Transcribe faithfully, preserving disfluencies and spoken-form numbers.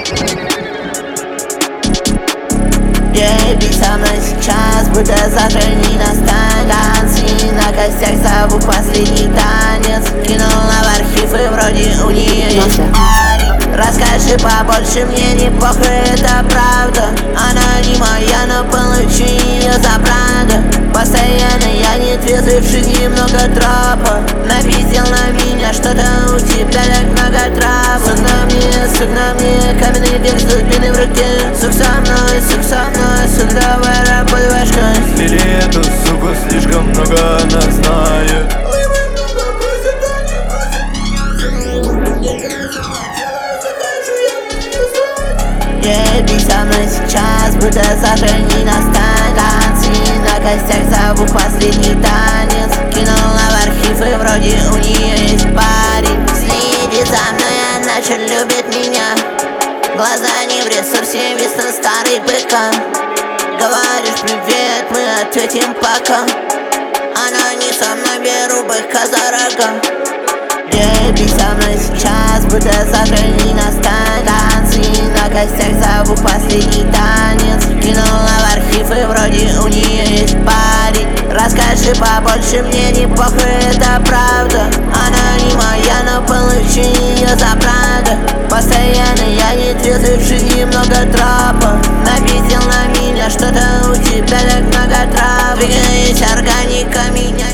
Ей, со мной сейчас, будто завтра не настанет. Танцы на костях, зову последний танец. Кинул на архив и вроде у нее есть парень. Расскажи побольше, мне не похуй, это правда. Она не моя, но получу ее за правду. Постоянно я не трезвый, в жизни много тропа. Напиздил на меня, что-то у тебя так много трав. Сук на мне, сук на мне, каменный век с дубиной в руке. Сук со мной, сук со мной, сук, давай работай башкой. Слили эту суку, слишком много она знает. Ей, со мной сейчас, будто завтра не настанет. Танцы на костях, зову последний танец. Кинул на архив и вроде у нее есть парень. Следи за мной, она очень любит меня. Глаза не в ресурсе, весна старый быка. Говоришь привет, мы ответим пока. Она не со мной, беру быка за рога. Ей, со мной сейчас, будто завтра не настанет. Танцы на костях, зову последний танец. Кинул на архив и вроде у нее есть парень. Расскажи побольше, мне не похуй, это правда. Она не моя, но получу ее за правду. Постоянно я не трезвый, в жизни много тропа. Напиздил на меня, что-то у тебя так много трав. Двигаясь органика меня.